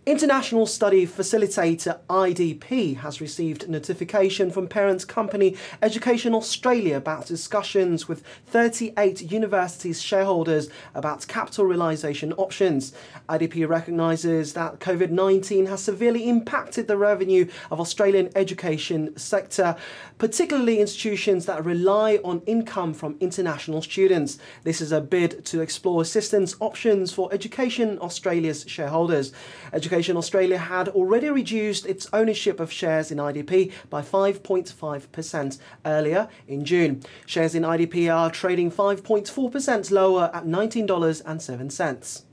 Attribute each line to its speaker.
Speaker 1: International Study Facilitator IDP has received notification from parent company Education Australia about discussions with 38 universities shareholders about capital realisation options. IDP recognises that COVID-19 has severely impacted the revenue of Australian education sector, particularly institutions that rely on income from international students. This is a bid to explore assistance options for Education Australia's shareholders. Education Australia had already reduced its ownership of shares in IDP by 5.5% earlier in June. Shares in IDP are trading 5.4% lower at $19.07.